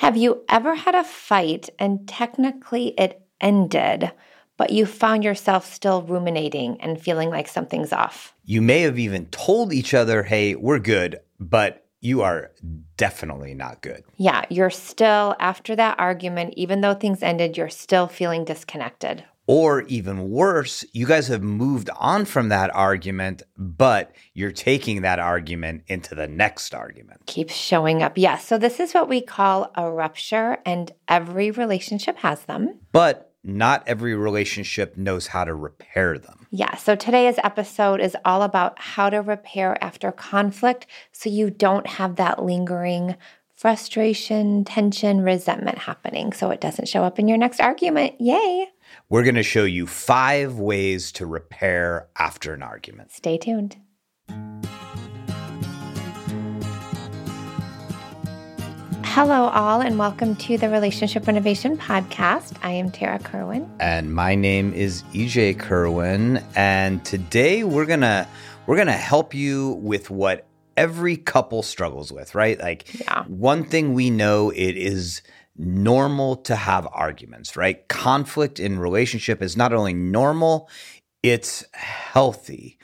Have you ever had a fight and technically it ended, but you found yourself still ruminating and feeling like something's off? You may have even told each other, hey, we're good, but you are definitely not good. Yeah, you're still, after that argument, even though things ended, you're still feeling disconnected. Or even worse, you guys have moved on from that argument, but you're taking that argument into the next argument. Keeps showing up. Yes. So this is what we call a rupture, and every relationship has them. But not every relationship knows how to repair them. Yeah. So today's episode is all about how to repair after conflict so you don't have that lingering frustration, tension, resentment happening so it doesn't show up in your next argument. Yay. We're going to show you 5 ways to repair after an argument. Stay tuned. Hello, all, and welcome to the Relationship Renovation Podcast. I am Tara Kerwin. And my name is EJ Kerwin. And today we're gonna help you with what every couple struggles with, right? One thing we know, it is normal to have arguments, right? Conflict in relationship is not only normal, it's healthy.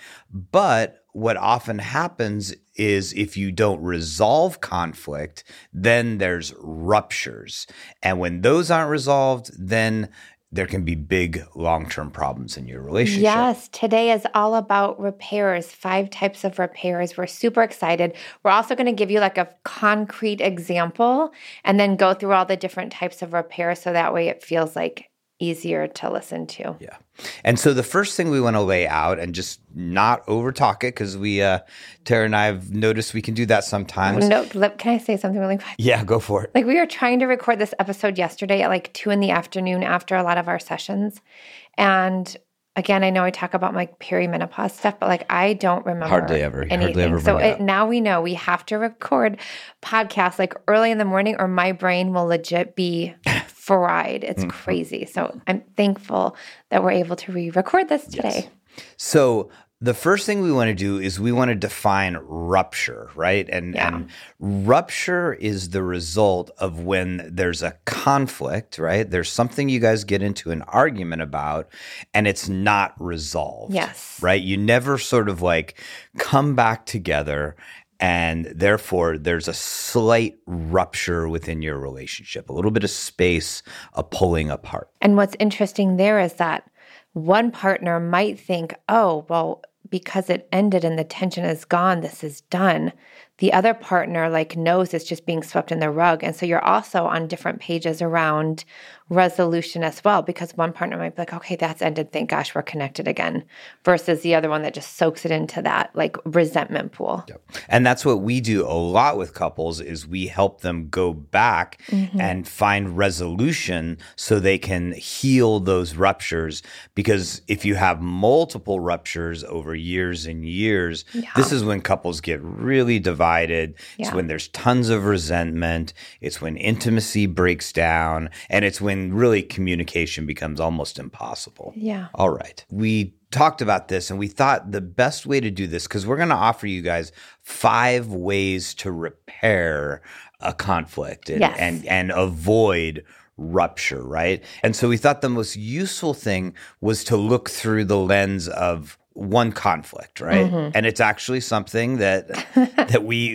But what often happens is if you don't resolve conflict, then there's ruptures. And when those aren't resolved, then there can be big long-term problems in your relationship. Yes, today is all about repairs, 5 types of repairs. We're super excited. We're also going to give you like a concrete example and then go through all the different types of repairs so that way it feels like easier to listen to. Yeah. And so the first thing we want to lay out and just not over talk it because Tara and I have noticed we can do that sometimes. No, can I say something really quick? Yeah, go for it. Like we were trying to record this episode yesterday at like 2 p.m. after a lot of our sessions. And again, I know I talk about my perimenopause stuff, but like I don't remember Hardly ever anything. So now we know we have to record podcasts like early in the morning or my brain will legit be fried. It's crazy. So I'm thankful that we're able to re-record this today. Yes. So the first thing we want to do is we want to define rupture, right? And rupture is the result of when there's a conflict, right? There's something you guys get into an argument about and it's not resolved. Yes. Right? You never sort of like come back together and therefore there's a slight rupture within your relationship, a little bit of space, a pulling apart. And what's interesting there is that one partner might think, oh, well, because it ended and the tension is gone, this is done. The other partner like knows it's just being swept in the rug. And so you're also on different pages around resolution as well, because one partner might be like, okay, that's ended. Thank gosh, we're connected again. Versus the other one that just soaks it into that like resentment pool. Yep. And that's what we do a lot with couples is we help them go back and find resolution so they can heal those ruptures. Because if you have multiple ruptures over years and years, this is when couples get really divided. It's when there's tons of resentment. It's when intimacy breaks down. And it's when really communication becomes almost impossible. Yeah. All right. We talked about this and we thought the best way to do this, because we're going to offer you guys 5 ways to repair a conflict and avoid rupture, right? And so we thought the most useful thing was to look through the lens of one conflict, right? And it's actually something that we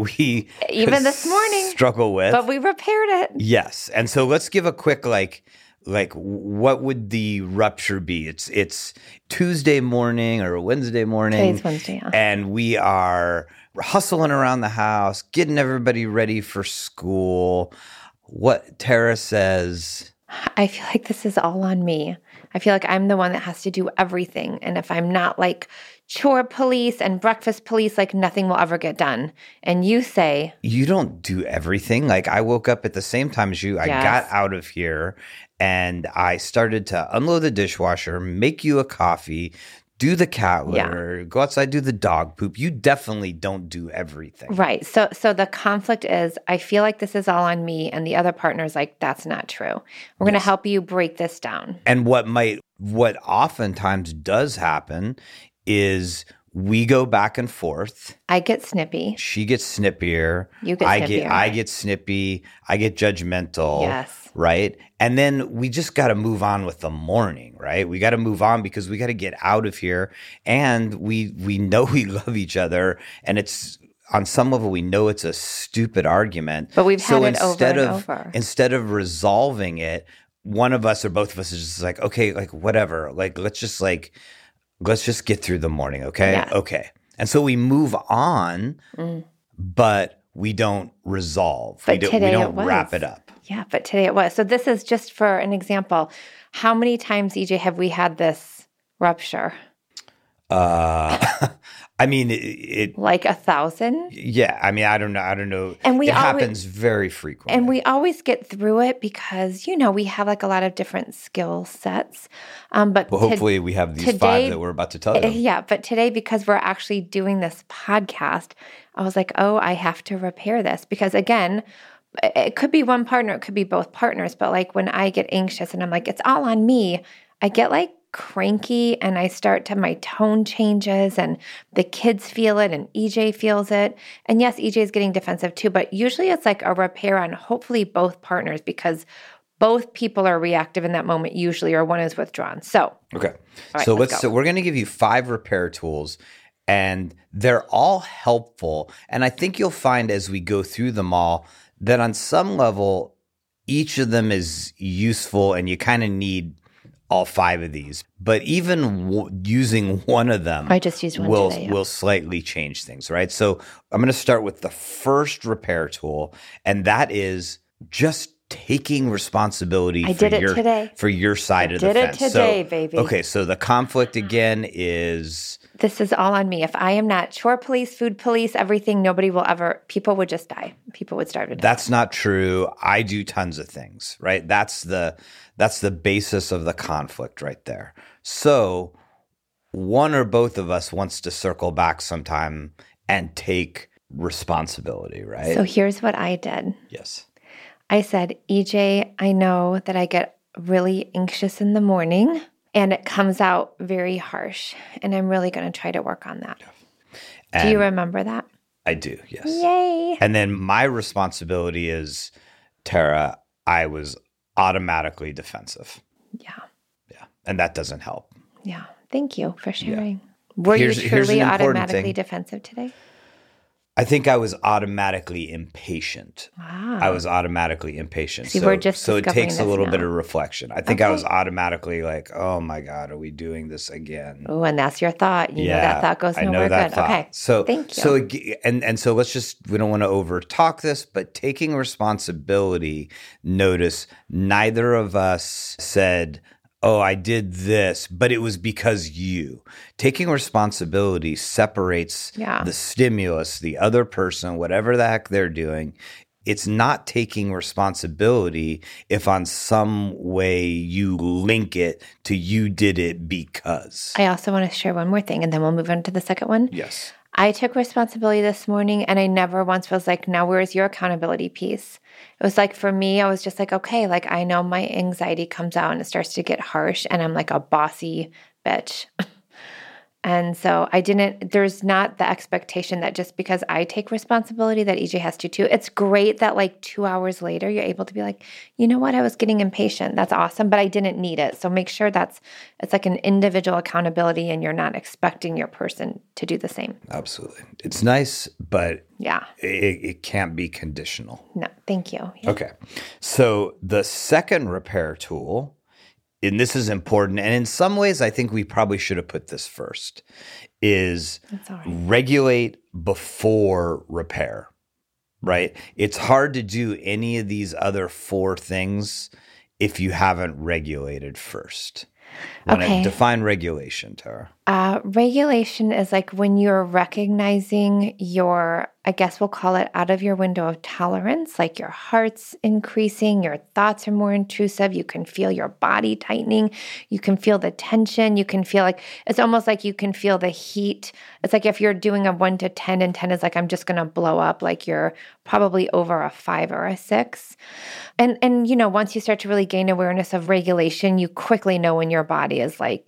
even this morning struggle with, but we repaired it. Yes. And so let's give a quick like what would the rupture be? It's Tuesday morning or Wednesday morning. Today's Wednesday, yeah. And we are hustling around the house, getting everybody ready for school. What Tara says, I feel like this is all on me. I feel like I'm the one that has to do everything. And if I'm not like chore police and breakfast police, like nothing will ever get done. And you say, you don't do everything. Like I woke up at the same time as you. I got out of here and I started to unload the dishwasher, make you a coffee, do the cat litter, go outside, do the dog poop. You definitely don't do everything. Right. So the conflict is, I feel like this is all on me. And the other partner is like, that's not true. We're going to help you break this down. And what oftentimes does happen is we go back and forth. I get snippy. She gets snippier. You get snippier. I get snippy. I get judgmental. Yes. Right? And then we just got to move on with the morning, right? We got to move on because we got to get out of here. And we know we love each other. And it's on some level, we know it's a stupid argument. But we've had it over and over. Instead of resolving it, one of us or both of us is just like, okay, like whatever. Let's just get through the morning, okay? Yeah. Okay. And so we move on, but we don't resolve. But we don't wrap it up. Yeah, but today it was. So this is just for an example. How many times, EJ, have we had this rupture? I mean, it like 1,000? Yeah. I mean, I don't know. And it happens very frequently. And we always get through it because, we have like a lot of different skill sets. But hopefully we have these 5 that we're about to tell you. Yeah. But today, because we're actually doing this podcast, I was like, oh, I have to repair this. Because again, it could be one partner, it could be both partners. But like when I get anxious and I'm like, it's all on me, I get like cranky and my tone changes and the kids feel it and EJ feels it. And yes, EJ is getting defensive too, but usually it's like a repair on hopefully both partners because both people are reactive in that moment usually, or one is withdrawn. So, okay. Right, so we're going to give you 5 repair tools and they're all helpful. And I think you'll find as we go through them all that on some level, each of them is useful and you kind of need all 5 of these, but even using one of them, I just used one today, will slightly change things, right? So I'm going to start with the first repair tool, and that is just taking responsibility for your side of the fence. Did it today, baby. Okay, so the conflict again is this is all on me. If I am not chore police, food police, everything, people would just die. People would starve to die. That's not true. I do tons of things, right? That's the basis of the conflict right there. So one or both of us wants to circle back sometime and take responsibility, right? So here's what I did. Yes. I said, EJ, I know that I get really anxious in the morning and it comes out very harsh. And I'm really going to try to work on that. Yeah. Do you remember that? I do, yes. Yay. And then my responsibility is, Tara, I was automatically defensive. Yeah. Yeah. And that doesn't help. Yeah. Thank you for sharing. Yeah. Were you truly automatically defensive today? I think I was automatically impatient. Wow. I was automatically impatient. See, we're just so it takes a little bit of reflection. I think I was automatically like, oh my God, are we doing this again? Oh, and that's your thought. You know that thought goes nowhere good. Thought. Okay. So thank you. So and so we don't want to over talk this, but taking responsibility, notice neither of us said, oh, I did this, but it was because you. Taking responsibility separates the stimulus, the other person, whatever the heck they're doing. It's not taking responsibility if on some way you link it to you did it because. I also want to share one more thing, and then we'll move on to the second one. Yes. I took responsibility this morning, and I never once was like, now where's your accountability piece? It was like, for me, I was just like, okay, like I know my anxiety comes out and it starts to get harsh, and I'm like a bossy bitch. And so there's not the expectation that just because I take responsibility that EJ has to too. It's great that like 2 hours later, you're able to be like, you know what, I was getting impatient. That's awesome, but I didn't need it. So make sure it's like an individual accountability and you're not expecting your person to do the same. Absolutely. It's nice, but yeah, it can't be conditional. No, thank you. Yeah. Okay. So the second repair tool, and this is important, and in some ways I think we probably should have put this first, is regulate before repair, right? It's hard to do any of these other 4 things if you haven't regulated first. Define regulation, Tara. Regulation is like when you're recognizing I guess we'll call it out of your window of tolerance, like your heart's increasing, your thoughts are more intrusive, you can feel your body tightening, you can feel the tension, you can feel like, it's almost like you can feel the heat. It's like if you're doing a 1 to 10 and 10 is like, I'm just going to blow up, like you're probably over a 5 or a 6. And once you start to really gain awareness of regulation, you quickly know when your body is like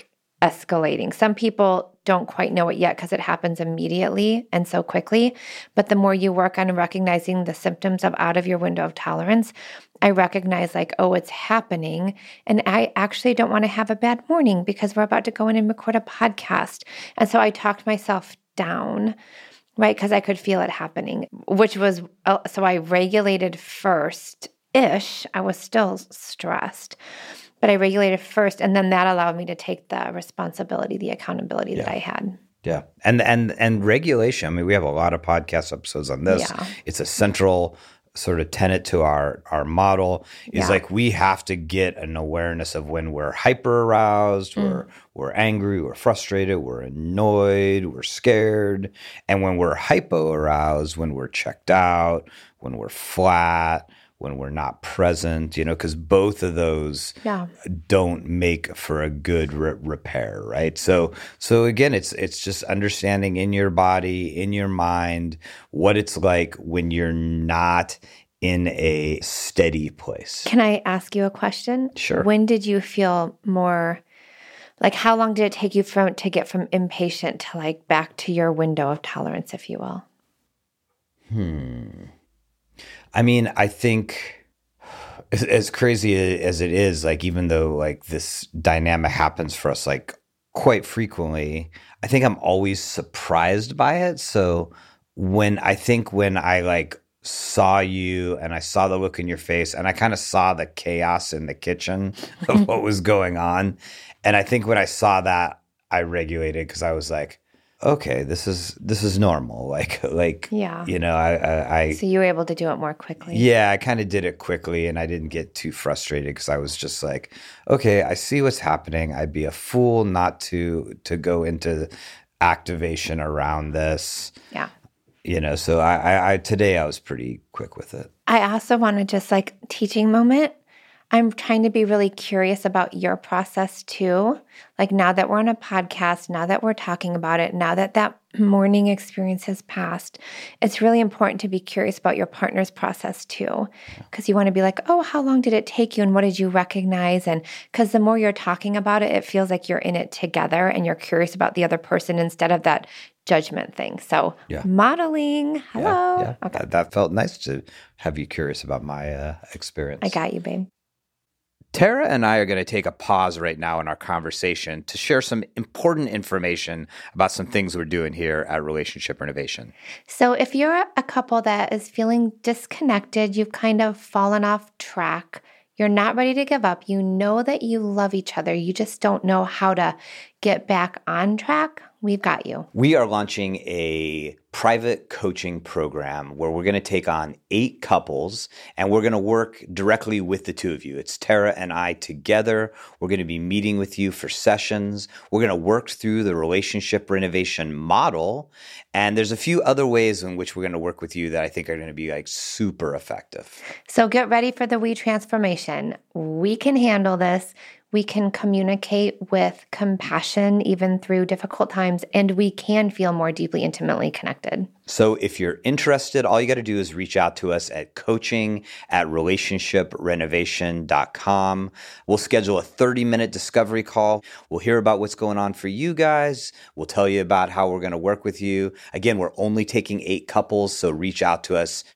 escalating. Some people don't quite know it yet because it happens immediately and so quickly. But the more you work on recognizing the symptoms of out of your window of tolerance, I recognize like, oh, it's happening. And I actually don't want to have a bad morning because we're about to go in and record a podcast. And so I talked myself down, right? Because I could feel it happening, which was, so I regulated first-ish. I was still stressed, but I regulated first. And then that allowed me to take the responsibility, the accountability that I had. Yeah. And regulation. I mean, we have a lot of podcast episodes on this. Yeah. It's a central sort of tenet to our model is like we have to get an awareness of when we're hyper aroused, we're angry, we're frustrated, we're annoyed, we're scared. And when we're hypo aroused, when we're checked out, when we're flat, when we're not present, because both of those don't make for a good repair, right? So again, it's just understanding in your body, in your mind, what it's like when you're not in a steady place. Can I ask you a question? Sure. When did you feel more, like how long did it take you to get from impatient to like back to your window of tolerance, if you will? I mean, I think as crazy as it is, like even though like this dynamic happens for us like quite frequently, I think I'm always surprised by it. So when I like saw you and I saw the look in your face and I kind of saw the chaos in the kitchen of what was going on. And I think when I saw that, I regulated because I was like, okay, this is normal. Like, I So you were able to do it more quickly. Yeah, I kind of did it quickly and I didn't get too frustrated because I was just like, okay, I see what's happening. I'd be a fool not to go into activation around this. Yeah. So I today I was pretty quick with it. I also want to just like teaching moment. I'm trying to be really curious about your process too. Like now that we're on a podcast, now that we're talking about it, now that morning experience has passed, it's really important to be curious about your partner's process too. Because you want to be like, oh, how long did it take you and what did you recognize? And because the more you're talking about it, it feels like you're in it together and you're curious about the other person instead of that judgment thing. So modeling, hello. Yeah. Okay. That felt nice to have you curious about my experience. I got you, babe. Tara and I are going to take a pause right now in our conversation to share some important information about some things we're doing here at Relationship Renovation. So if you're a couple that is feeling disconnected, you've kind of fallen off track, you're not ready to give up, you know that you love each other, you just don't know how to get back on track, we've got you. We are launching a private coaching program where we're going to take on 8 couples and we're going to work directly with the two of you. It's Tara and I together. We're going to be meeting with you for sessions. We're going to work through the relationship renovation model. And there's a few other ways in which we're going to work with you that I think are going to be like super effective. So get ready for the We Transformation. We can handle this. We can communicate with compassion even through difficult times, and we can feel more deeply, intimately connected. So if you're interested, all you got to do is reach out to us at coaching@relationshiprenovation.com. We'll schedule a 30-minute discovery call. We'll hear about what's going on for you guys. We'll tell you about how we're going to work with you. Again, we're only taking 8 couples, so reach out to us,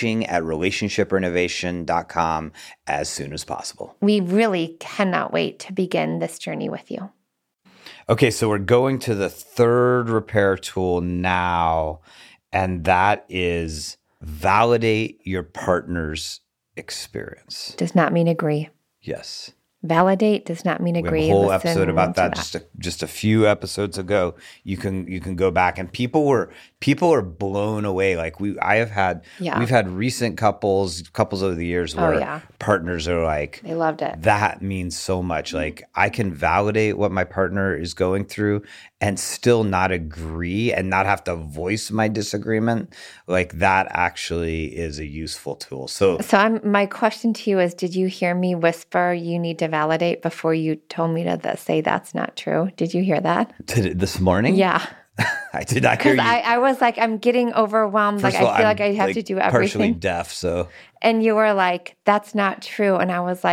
coaching@relationshiprenovation.com as soon as possible. We really cannot wait to begin this journey with you. Okay, so we're going to the third repair tool now, and that is validate your partner's experience. Does not mean agree. Yes. Validate does not mean agree. We have a whole episode about that just a few episodes ago. You can go back, and people are blown away. Like we've had recent couples over the years where partners are like, they loved it. That means so much. Like I can validate what my partner is going through and still not agree and not have to voice my disagreement. Like that actually is a useful tool. So my question to you is, did you hear me whisper you need to validate before you told me to say that's not true? Did you hear that? This morning? Yeah. I did not hear you. I was like, I'm getting overwhelmed. First like, of all, I feel like I have to do everything. Partially deaf, so. And you were like, that's not true. And I was like,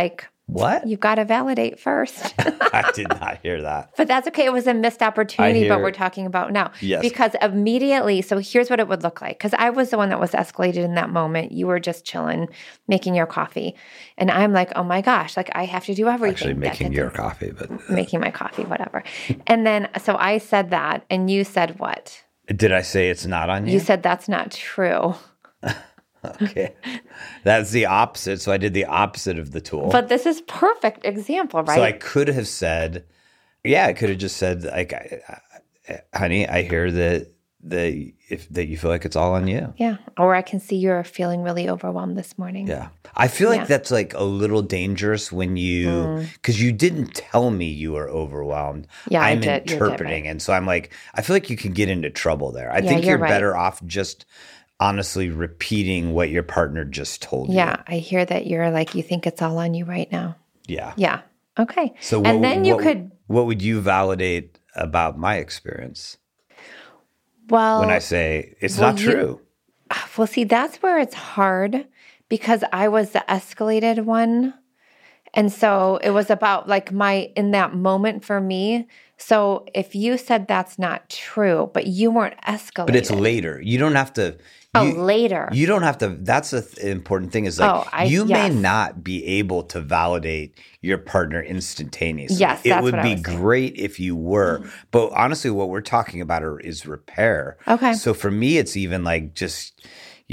What? You've got to validate first. I did not hear that. But that's okay. It was a missed opportunity, but we're talking about now. Yes. Because immediately, so here's what it would look like. Because I was the one that was escalated in that moment. You were just chilling, making your coffee. And I'm like, oh my gosh, like I have to do everything. Actually making your coffee, but. Making my coffee, whatever. And then, so I said that, and you said what? Did I say it's not on you? You said that's not true. Okay. That's the opposite. So I did the opposite of the tool. But this is perfect example, right? So I could have said, I could have just said, like, honey, I hear that you feel like it's all on you. Yeah. Or I can see you're feeling really overwhelmed this morning. Yeah. I feel like that's like a little dangerous when because you didn't tell me you were overwhelmed. Yeah, I'm I did. interpreting. Right. And so I'm like, I feel like you can get into trouble there. I think you're right. better off just honestly repeating what your partner just told you. Yeah, I hear that you're like, you think it's all on you right now. Yeah. Yeah. Okay. So what would you validate about my experience? Well, when I say it's not true. Well, see, that's where it's hard because I was the escalated one. And so it was about like in that moment for me. So if you said that's not true, but you weren't escalated. But it's later. You don't have to. Later. You don't have to. That's the important thing is like you may not be able to validate your partner instantaneously. Yes, it would be great if you were. But honestly, what we're talking about is repair. Okay. So for me, it's even like just,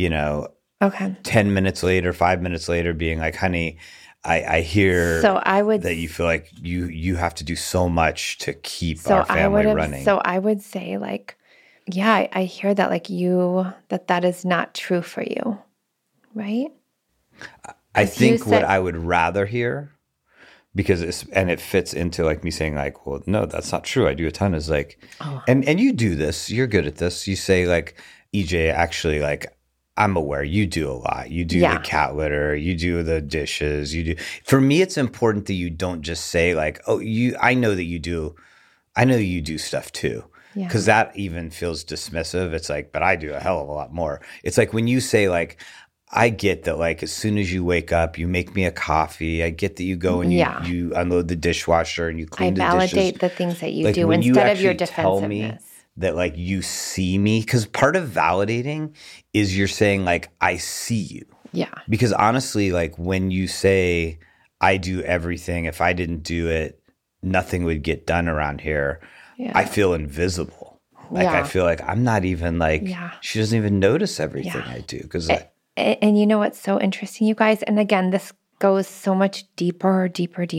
10 minutes later, 5 minutes later being like, honey, I hear that you feel like you have to do so much to keep our family running. So I would say like, yeah, I hear that like that is not true for you, right? I think what I would rather hear, because it fits into like me saying like, well, no, that's not true. I do a ton is like, and you do this, you're good at this. You say like, EJ, actually like, I'm aware you do a lot. You do the cat litter, you do the dishes, you do. For me, it's important that you don't just say like, oh, I know you do stuff too. Because that even feels dismissive. It's like, but I do a hell of a lot more. It's like when you say like, I get that like as soon as you wake up, you make me a coffee. I get that you go and you unload the dishwasher and you clean the dishes. I validate the things that you do instead of your defensiveness. Tell me that like you see me. Because part of validating is you're saying like, I see you. Yeah. Because honestly, like when you say, I do everything, if I didn't do it, nothing would get done around here. Yeah. I feel invisible. Like I feel like I'm not even like she doesn't even notice everything I do because. And you know what's so interesting, you guys? And again, this goes so much deeper.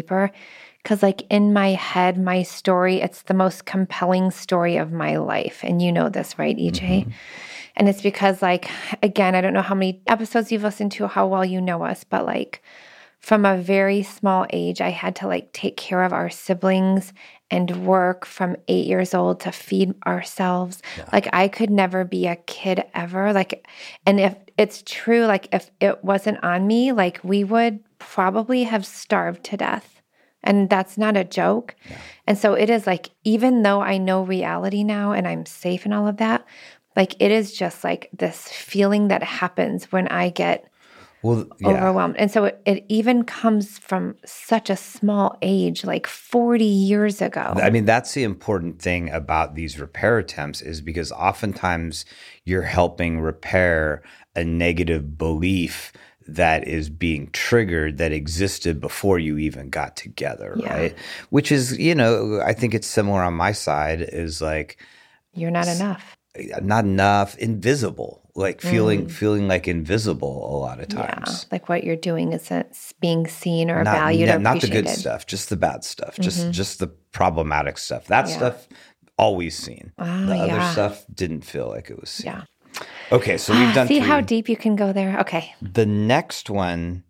Because like in my head, my story, it's the most compelling story of my life. And you know this, right, EJ? Mm-hmm. And it's because like, again, I don't know how many episodes you've listened to, how well you know us, but like from a very small age, I had to like take care of our siblings and work from 8 years old to feed ourselves. Yeah. Like I could never be a kid ever. Like, and if it's true, like if it wasn't on me, like we would probably have starved to death. And that's not a joke. Yeah. And so it is like, even though I know reality now and I'm safe and all of that, like it is just like this feeling that happens when I get overwhelmed. And so it even comes from such a small age, like 40 years ago. I mean, that's the important thing about these repair attempts is because oftentimes you're helping repair a negative belief that is being triggered that existed before you even got together, right? Which is, I think it's similar on my side is like... You're not enough. Not enough, invisible. Like feeling like invisible a lot of times. Yeah, like what you're doing isn't being seen or valued or appreciated. Not the good stuff, just the bad stuff, just the problematic stuff. That stuff always seen. The other stuff didn't feel like it was seen. Yeah. Okay, so we've done See how deep you can go there? Okay. The next one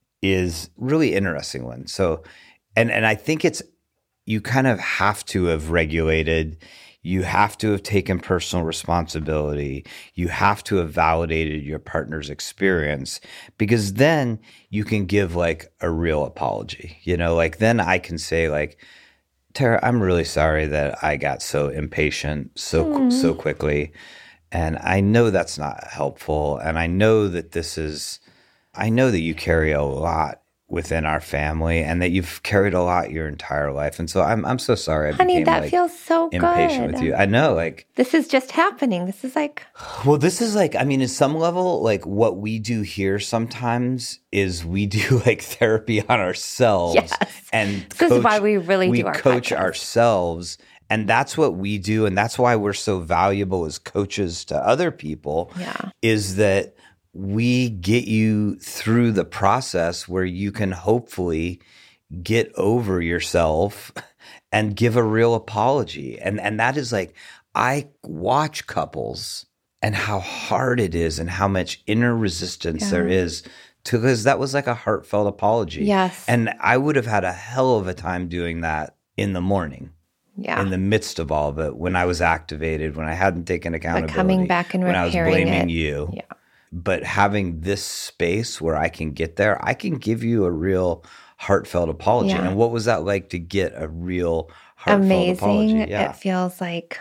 is really interesting one. So, and I think you kind of have to have regulated. You have to have taken personal responsibility. You have to have validated your partner's experience because then you can give like a real apology. Like then I can say like, Tara, I'm really sorry that I got so impatient so quickly. And I know that's not helpful. And I know that I know that you carry a lot within our family, and that you've carried a lot your entire life. And so I'm so sorry. Honey, that feels so impatient good. with you. I know, like this is just happening. This is like, well, this is like, I mean, at some level, like what we do here sometimes is we do like therapy on ourselves. Yes. And this is why we really do our coach podcast. ourselves. And that's what we do. And that's why we're so valuable as coaches to other people. Yeah. Is that we get you through the process where you can hopefully get over yourself and give a real apology. And that is like, I watch couples and how hard it is and how much inner resistance there is to, because that was like a heartfelt apology. Yes. And I would have had a hell of a time doing that in the morning. Yeah. In the midst of all of it, when I was activated, when I hadn't taken accountability, but coming back and when I was repairing blaming it. you. Yeah. But having this space where I can get there, I can give you a real heartfelt apology. Yeah. And what was that like to get a real heartfelt Amazing. apology? Yeah. It feels like,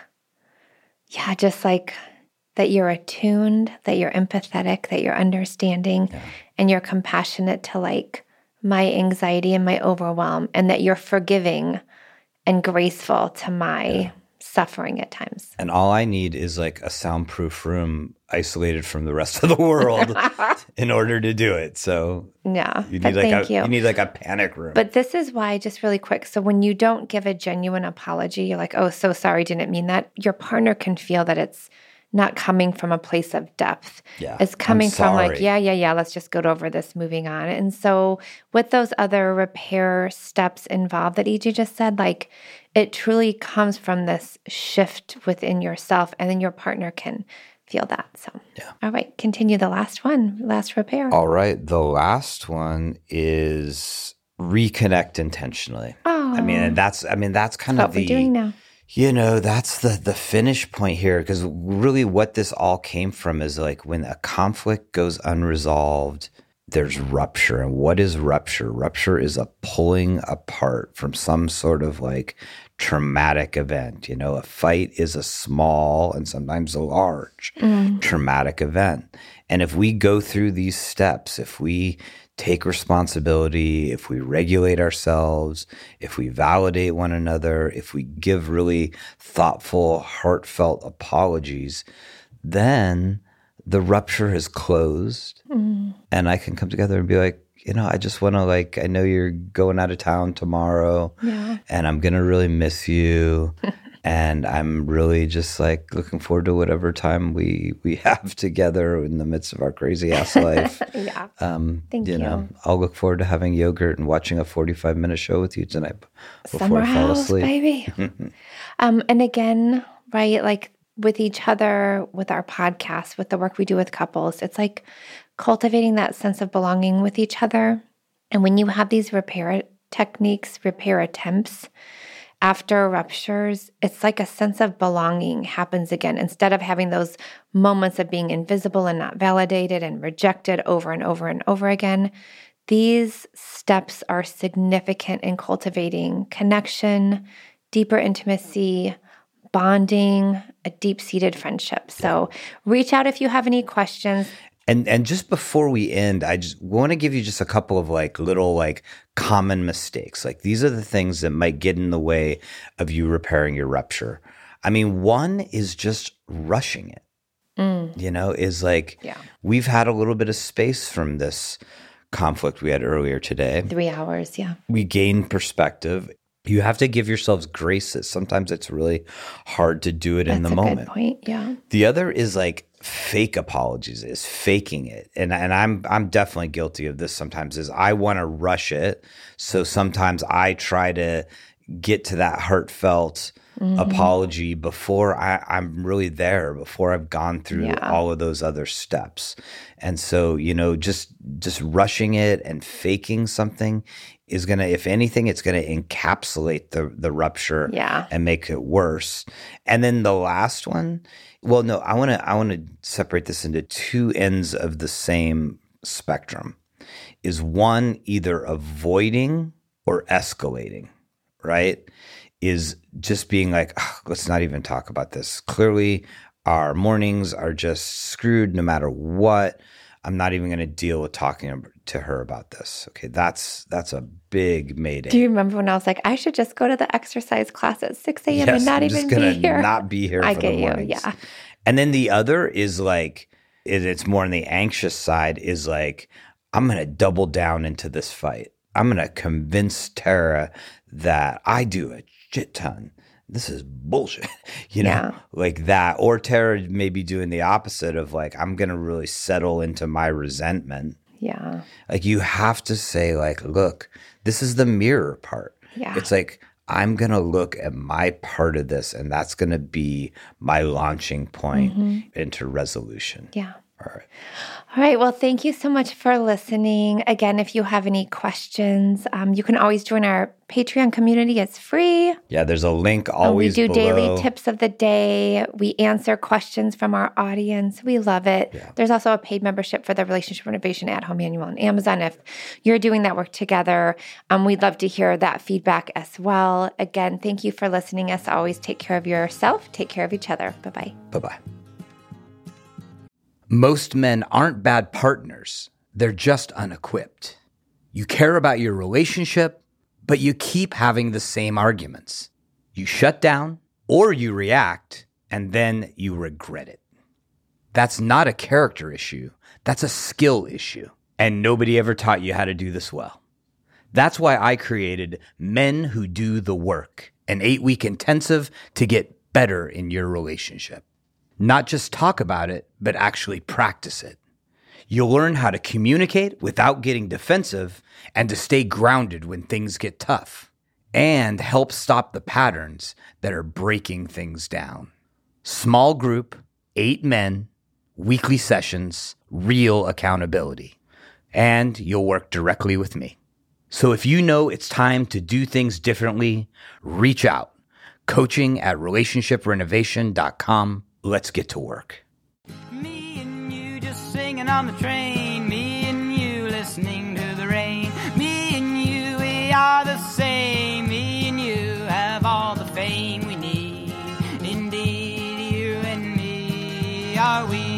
just like that you're attuned, that you're empathetic, that you're understanding, and you're compassionate to like my anxiety and my overwhelm, and that you're forgiving and graceful to my suffering at times. And all I need is like a soundproof room isolated from the rest of the world in order to do it. So you need like a panic room. But this is why, just really quick, so when you don't give a genuine apology, you're like, oh, so sorry, didn't mean that. Your partner can feel that it's not coming from a place of depth. Yeah, it's coming from like, sorry. let's just go over this, moving on. And so with those other repair steps involved that EJ just said, like it truly comes from this shift within yourself, and then your partner can feel that. So, all right, continue the last one, last repair. All right, the last one is reconnect intentionally. Oh, I mean, that's kind what of we're doing now. That's the finish point here, because really what this all came from is like when a conflict goes unresolved, there's rupture. And what is rupture? Rupture is a pulling apart from some sort of like traumatic event. A fight is a small and sometimes a large traumatic event. And if we go through these steps, if we take responsibility, if we regulate ourselves, if we validate one another, if we give really thoughtful, heartfelt apologies, then the rupture is closed. And I can come together and be like, I just want to I know you're going out of town tomorrow and I'm going to really miss you. And I'm really just looking forward to whatever time we have together in the midst of our crazy ass life. Thank you. I'll look forward to having yogurt and watching a 45-minute show with you tonight before Summer I fall house, asleep. Baby. And again, right, like with each other, with our podcast, with the work we do with couples, it's like cultivating that sense of belonging with each other. And when you have these repair techniques, repair attempts, after ruptures, it's like a sense of belonging happens again. Instead of having those moments of being invisible and not validated and rejected over and over and over again, these steps are significant in cultivating connection, deeper intimacy, bonding, a deep-seated friendship. So reach out if you have any questions. And just before we end, I just want to give you just a couple of little common mistakes. These are the things that might get in the way of you repairing your rupture. I mean, one is just rushing it. We've had a little bit of space from this conflict we had earlier today. 3 hours, We gain perspective. You have to give yourselves grace that sometimes it's really hard to do it in the moment. That's a good point, yeah. The other is fake apologies, is faking it. And I'm definitely guilty of this sometimes, is I want to rush it. So sometimes I try to get to that heartfelt apology before I'm really there, before I've gone through all of those other steps. And so, just rushing it and faking something is going to, if anything, it's going to encapsulate the rupture and make it worse. And then the last one, well, no, I want to separate this into two ends of the same spectrum. Is one either avoiding or escalating, right? Is just being let's not even talk about this. Clearly, our mornings are just screwed no matter what. I'm not even going to deal with talking to her about this. Okay, that's a big mayday. Do you remember when I was like, I should just go to the exercise class at 6 a.m. and not even be here? Not be here for the mornings. Yeah. And then the other is like, it's more on the anxious side, is like, I'm going to double down into this fight. I'm going to convince Tara that I do a shit ton. This is bullshit, like that. Or Tara may be doing the opposite of like, I'm going to really settle into my resentment. Yeah. Like you have to say like, look, this is the mirror part. Yeah. It's like, I'm going to look at my part of this, and that's going to be my launching point into resolution. Yeah. All right. All right. Well, thank you so much for listening. Again, if you have any questions, you can always join our Patreon community. It's free. Yeah, there's a link always We do below. daily tips of the day. We answer questions from our audience. We love it. Yeah. There's also a paid membership for the Relationship Renovation at-Home Manual on Amazon. If you're doing that work together, we'd love to hear that feedback as well. Again, thank you for listening. As always, take care of yourself. Take care of each other. Bye-bye. Bye-bye. Most men aren't bad partners. They're just unequipped. You care about your relationship, but you keep having the same arguments. You shut down or you react, and then you regret it. That's not a character issue. That's a skill issue. And nobody ever taught you how to do this well. That's why I created Men Who Do the Work, an 8-week intensive to get better in your relationship. Not just talk about it, but actually practice it. You'll learn how to communicate without getting defensive and to stay grounded when things get tough, and help stop the patterns that are breaking things down. Small group, 8 men, weekly sessions, real accountability. And you'll work directly with me. So if you know it's time to do things differently, reach out. coaching@relationshiprenovation.com. Let's get to work. Me and you just singing on the train. Me and you listening to the rain. Me and you, we are the same. Me and you have all the fame we need. Indeed, you and me are we.